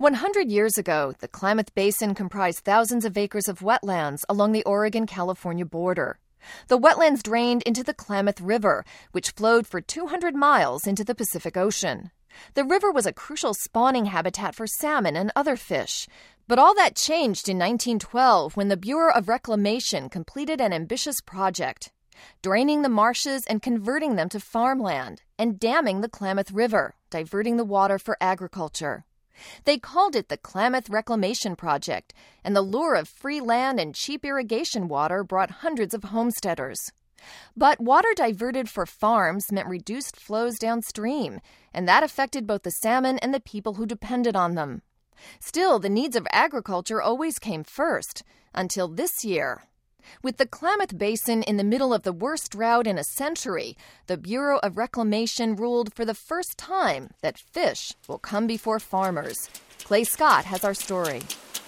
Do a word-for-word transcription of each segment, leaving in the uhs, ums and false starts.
one hundred years ago, the Klamath Basin comprised thousands of acres of wetlands along the Oregon-California border. The wetlands drained into the Klamath River, which flowed for two hundred miles into the Pacific Ocean. The river was a crucial spawning habitat for salmon and other fish. But all that changed in nineteen twelve when the Bureau of Reclamation completed an ambitious project, draining the marshes and converting them to farmland, and damming the Klamath River, diverting the water for agriculture. They called it the Klamath Reclamation Project, and the lure of free land and cheap irrigation water brought hundreds of homesteaders. But water diverted for farms meant reduced flows downstream, and that affected both the salmon and the people who depended on them. Still, the needs of agriculture always came first, until this year. With the Klamath Basin in the middle of the worst drought in a century, the Bureau of Reclamation ruled for the first time that fish will come before farmers. Clay Scott has our story.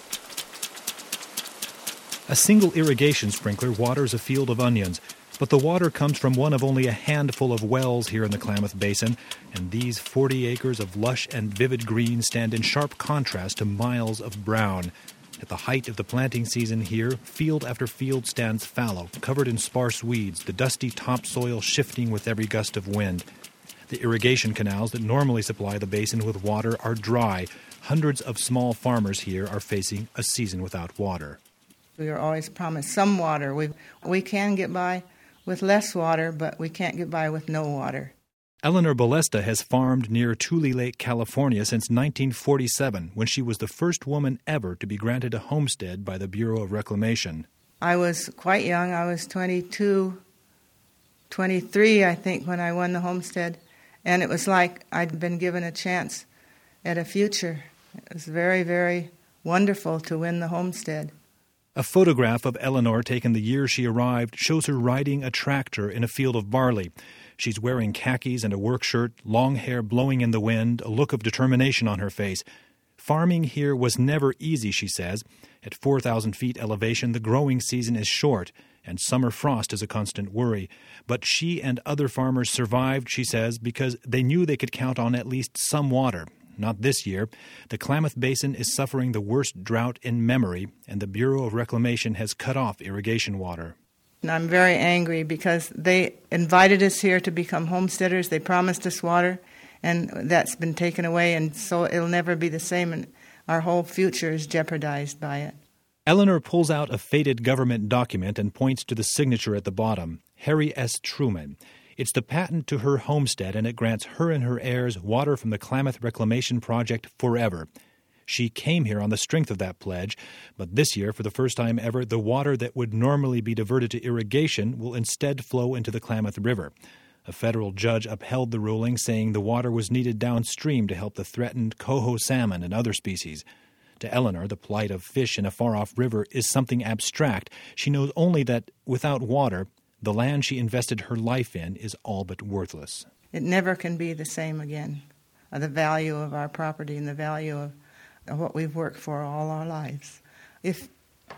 A single irrigation sprinkler waters a field of onions, but the water comes from one of only a handful of wells here in the Klamath Basin, and these forty acres of lush and vivid green stand in sharp contrast to miles of brown. At the height of the planting season here, field after field stands fallow, covered in sparse weeds, the dusty topsoil shifting with every gust of wind. The irrigation canals that normally supply the basin with water are dry. Hundreds of small farmers here are facing a season without water. We are always promised some water. We we can get by with less water, but we can't get by with no water. Eleanor Balesta has farmed near Tule Lake, California since nineteen forty-seven, when she was the first woman ever to be granted a homestead by the Bureau of Reclamation. I was quite young. I was twenty-two, twenty-three, I think, when I won the homestead. And it was like I'd been given a chance at a future. It was very, very wonderful to win the homestead. A photograph of Eleanor taken the year she arrived shows her riding a tractor in a field of barley. She's wearing khakis and a work shirt, long hair blowing in the wind, a look of determination on her face. Farming here was never easy, she says. At four thousand feet elevation, the growing season is short, and summer frost is a constant worry. But she and other farmers survived, she says, because they knew they could count on at least some water. Not this year. The Klamath Basin is suffering the worst drought in memory, and the Bureau of Reclamation has cut off irrigation water. And I'm very angry because they invited us here to become homesteaders. They promised us water, and that's been taken away, and so it'll never be the same, and our whole future is jeopardized by it. Eleanor pulls out a faded government document and points to the signature at the bottom, Harry S. Truman. It's the patent to her homestead, and it grants her and her heirs water from the Klamath Reclamation Project forever. She came here on the strength of that pledge, but this year, for the first time ever, the water that would normally be diverted to irrigation will instead flow into the Klamath River. A federal judge upheld the ruling, saying the water was needed downstream to help the threatened coho salmon and other species. To Eleanor, the plight of fish in a far-off river is something abstract. She knows only that, without water, the land she invested her life in is all but worthless. It never can be the same again. The value of our property and the value of what we've worked for all our lives. If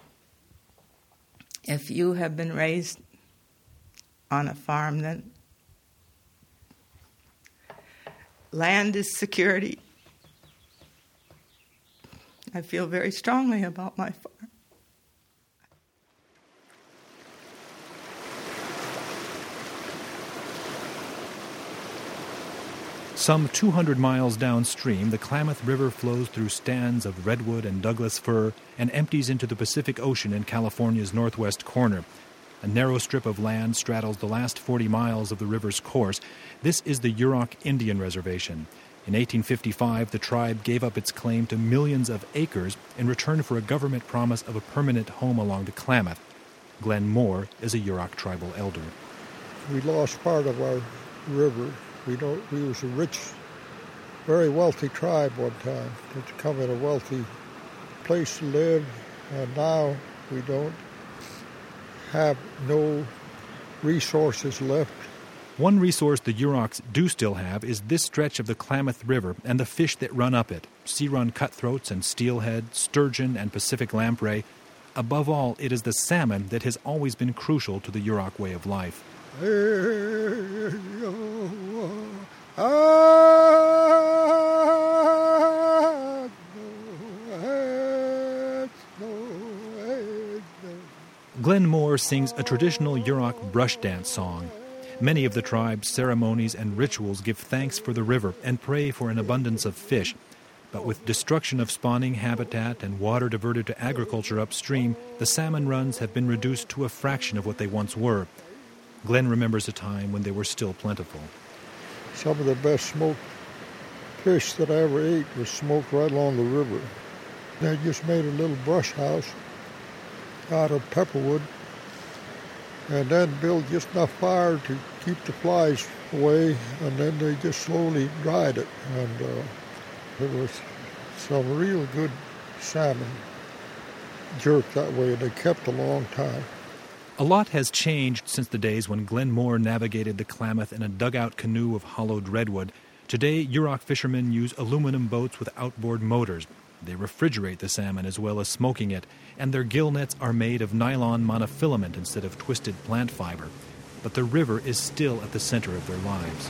if you have been raised on a farm, then land is security. I feel very strongly about my farm. Some two hundred miles downstream, the Klamath River flows through stands of redwood and Douglas fir and empties into the Pacific Ocean in California's northwest corner. A narrow strip of land straddles the last forty miles of the river's course. This is the Yurok Indian Reservation. In eighteen fifty-five, the tribe gave up its claim to millions of acres in return for a government promise of a permanent home along the Klamath. Glenn Moore is a Yurok tribal elder. We lost part of our river. We don't. We was a rich, very wealthy tribe one time. To come in a wealthy place to live, and now we don't have no resources left. One resource the Yuroks do still have is this stretch of the Klamath River and the fish that run up it, sea-run cutthroats and steelhead, sturgeon and Pacific lamprey. Above all, it is the salmon that has always been crucial to the Yurok way of life. Glenn Moore sings a traditional Yurok brush dance song. Many of the tribe's ceremonies and rituals give thanks for the river and pray for an abundance of fish. But with destruction of spawning habitat and water diverted to agriculture upstream, the salmon runs have been reduced to a fraction of what they once were. Glenn remembers a time when they were still plentiful. Some of the best smoked fish that I ever ate was smoked right along the river. They just made a little brush house out of pepperwood and then built just enough fire to keep the flies away, and then they just slowly dried it. And uh, there was some real good salmon jerked that way. They kept a long time. A lot has changed since the days when Glenn Moore navigated the Klamath in a dugout canoe of hollowed redwood. Today, Yurok fishermen use aluminum boats with outboard motors. They refrigerate the salmon as well as smoking it, and their gill nets are made of nylon monofilament instead of twisted plant fiber. But the river is still at the center of their lives.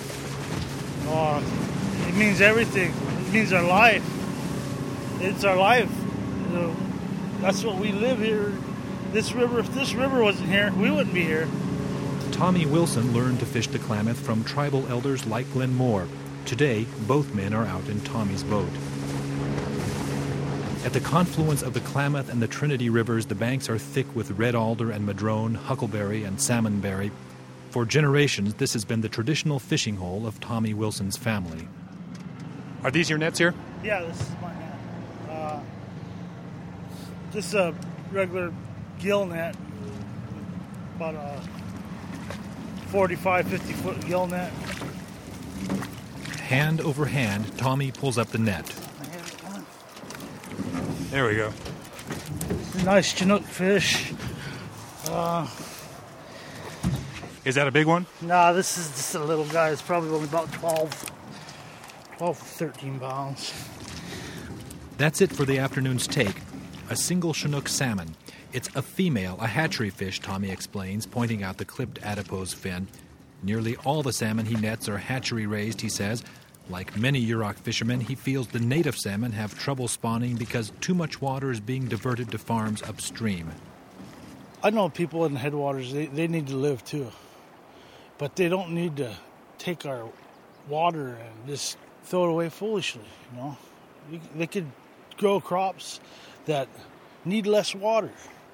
Oh, it means everything. It means our life. It's our life. You know, that's what we live here. This river, if this river wasn't here, we wouldn't be here. Tommy Wilson learned to fish the Klamath from tribal elders like Glenn Moore. Today, both men are out in Tommy's boat. At the confluence of the Klamath and the Trinity Rivers, the banks are thick with red alder and madrone, huckleberry and salmonberry. For generations, this has been the traditional fishing hole of Tommy Wilson's family. Are these your nets here? Yeah, this is my net. Uh, just a regular gill net, about a forty-five, fifty foot gill net. Hand over hand, Tommy pulls up the net. There we go. Nice Chinook fish. Uh, Is that a big one? nah, this is just a little guy. It's probably only about twelve, twelve, thirteen pounds. That's it for the afternoon's take. A single Chinook salmon. It's a female, a hatchery fish, Tommy explains, pointing out the clipped adipose fin. Nearly all the salmon he nets are hatchery raised, he says. Like many Yurok fishermen, he feels the native salmon have trouble spawning because too much water is being diverted to farms upstream. I know people in the headwaters, they, they need to live too. But they don't need to take our water and just throw it away foolishly, you know. They could grow crops that need less water.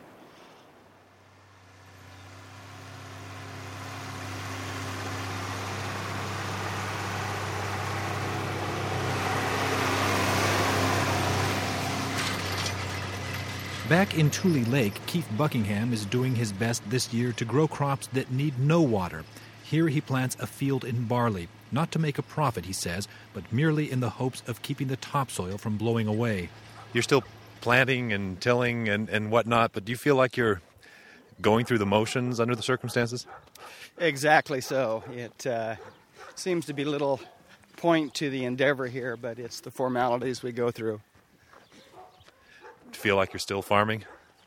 Back in Tule Lake, Keith Buckingham is doing his best this year to grow crops that need no water. Here he plants a field in barley, not to make a profit, he says, but merely in the hopes of keeping the topsoil from blowing away. You're still planting and tilling and, and whatnot, but do you feel like you're going through the motions under the circumstances? Exactly so. It uh, seems to be a little point to the endeavor here, but it's the formalities we go through. Do you feel like you're still farming?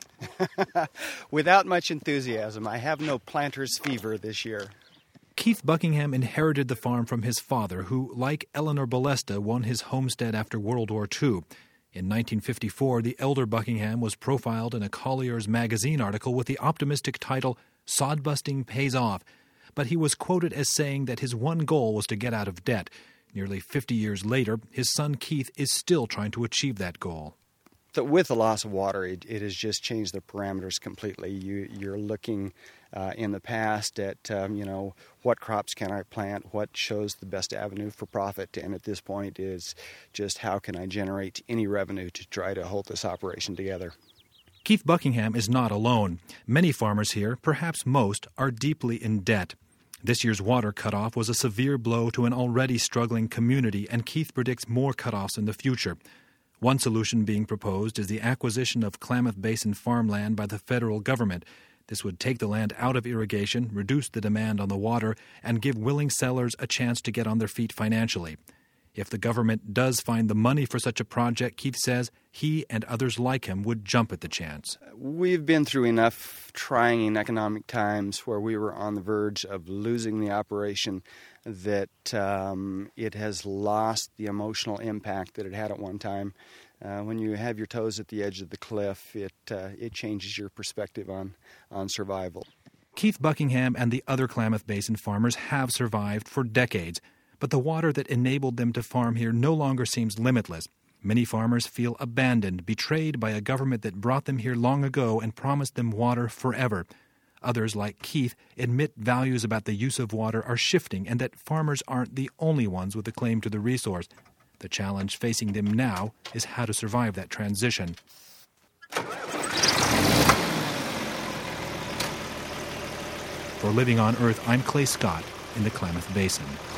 Without much enthusiasm. I have no planter's fever this year. Keith Buckingham inherited the farm from his father, who, like Eleanor Balesta, won his homestead after World War Two. In nineteen fifty-four, the elder Buckingham was profiled in a Collier's magazine article with the optimistic title, "Sod-busting Pays Off," but he was quoted as saying that his one goal was to get out of debt. Nearly fifty years later, his son Keith is still trying to achieve that goal. So with the loss of water, it, it has just changed the parameters completely. You, you're looking uh, in the past at, um, you know, what crops can I plant, what shows the best avenue for profit, and at this point is just how can I generate any revenue to try to hold this operation together. Keith Buckingham is not alone. Many farmers here, perhaps most, are deeply in debt. This year's water cutoff was a severe blow to an already struggling community, and Keith predicts more cutoffs in the future. One solution being proposed is the acquisition of Klamath Basin farmland by the federal government. This would take the land out of irrigation, reduce the demand on the water, and give willing sellers a chance to get on their feet financially. If the government does find the money for such a project, Keith says he and others like him would jump at the chance. We've been through enough trying economic times where we were on the verge of losing the operation that um, it has lost the emotional impact that it had at one time. Uh, when you have your toes at the edge of the cliff, it uh, it changes your perspective on, on survival. Keith Buckingham and the other Klamath Basin farmers have survived for decades, but the water that enabled them to farm here no longer seems limitless. Many farmers feel abandoned, betrayed by a government that brought them here long ago and promised them water forever. Others, like Keith, admit values about the use of water are shifting and that farmers aren't the only ones with a claim to the resource. The challenge facing them now is how to survive that transition. For Living on Earth, I'm Clay Scott in the Klamath Basin.